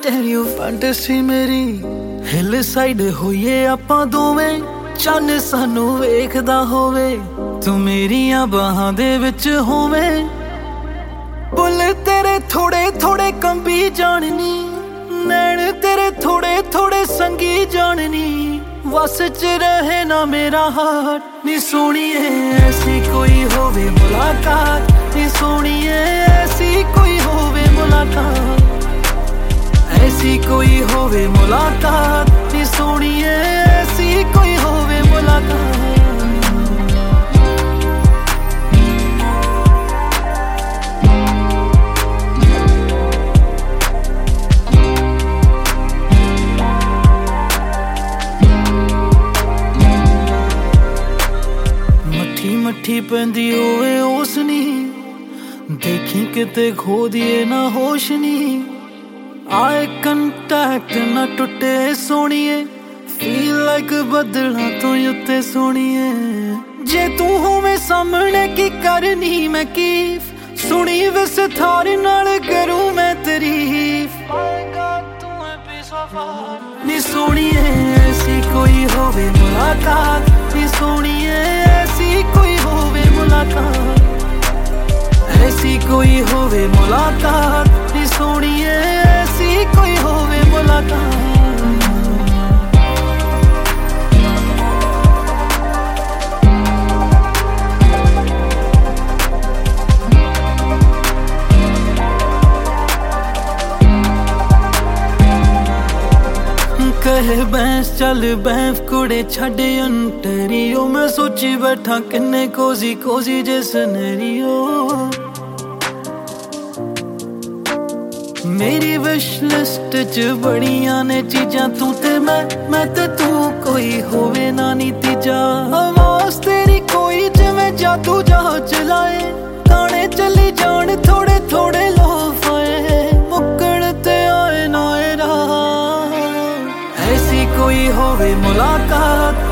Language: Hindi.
ਸਟੇਰੀਓ ਫੈਂਟਸੀ ਮੇਰੀ ਹਿਲ ਸਾਈਡ ਹੋਈਏ ਆਪਾਂ ਦੋਵੇਂ ਚੰਨ ਸਾਨੂੰ ਵੇਖਦਾ ਹੋਵੇ ਤੂੰ ਮੇਰੀਆਂ ਬਾਹਾਂ ਦੇ ਵਿੱਚ ਹੋਵੇਂ ਬੁੱਲ ਤੇਰੇ ਥੋੜੇ ਥੋੜੇ ਕੰਬੀ ਜਾਣਨੀ ਨੈਣ ਤੇਰੇ ਥੋੜੇ ਥੋੜੇ ਸੰਗੀ ਜਾਣਨੀ ਵਸ ਚ ਰਹੇ ਨਾ ਮੇਰਾ ਹਾਰਟ ਨੀ ਸੋਹਣੀਏ ਐਸੀ ਕੋਈ ਹੋਵੇ ਮੁਲਾਕਾਤ ਨੀ ਸੋਹਣੀਏ ਐਸੀ ਕੋਈ ਹੋਵੇ ਮੁਲਾਕਾਤ ऐसी कोई होवे मुलाकात नी सोहणीए ऐसी कोई होवे मुलाकात मट्ठी मट्ठी पैंदी होवे उस नी देखी किते खो दिए ना होश नी आए कंटैक्ट ना टुटे सोहणीए फील लाइक बदला तो उत्ते सोहणीए जे तू होवे सामने की करनी मैं कीफ सुनी विस्तार नाल करूं मैं तारीफ नी सोहणीए ऐसी कोई होवे मुलाकात नी सोहणीए ऐसी कोई होवे मुलाकात ऐसी कोई होवे मुलाकात नी सोहणीए ऐसी कोई होवे मुलाकात कहे बैंस चल बैंफ कुड़े छड़े अंटरियो मैं सोची बैठा किन्ने कोजी कोजी जे सनेरियो मेरी विश लिस्ट च बड़ियां ने चीजां तू ते मैं ते तू कोई होवे ना नी तीजा आवाज तेरी कोई जिवें जादू जहाज चलाए गाने चली जान थोड़े थोड़े लोफ आए मुक्कड़ ते आए ना ऐसी कोई होवे मुलाकात